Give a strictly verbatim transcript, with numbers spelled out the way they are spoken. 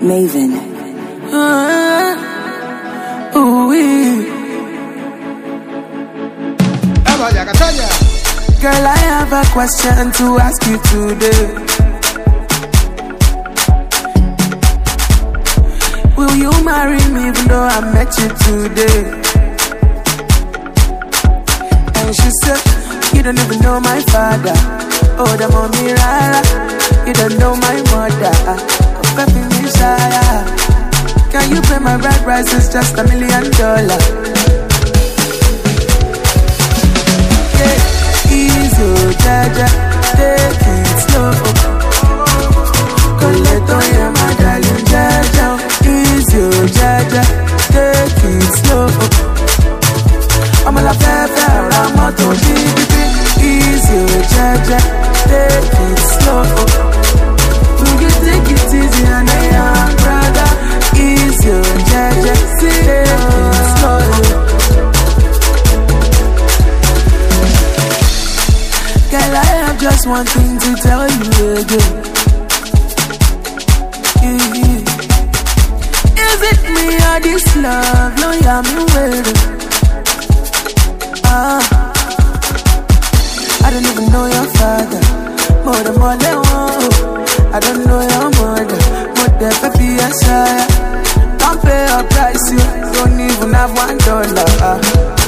Maven. Uh, ooh wee. Girl, I have a question to ask you today. Will you marry me even though I met you today? And she said, you don't even know my father. Oh, the mommy rara. You don't know my mother. Oh, baby, Messiah. Can you pay my bride price? It's just a million dollars. Yeah, easy, oh, jaja. Take it slow. Collect on your my darling, jaja. Easy, oh, jaja. Take it slow. I'm a la fefe, I'm a to be. Easy, oh, jaja. Take it slow. Will you take it easy and I am brother? Easy, oh, jaja. Take it slow. Girl, I have just one thing to tell you again. Yeah. Is it me or this love? No, yeah, me waiting. Ah. I don't even know your father. More than more than one. I don't know your mother. More than baby, yes, I. Don't pay a price, you don't even have one dollar.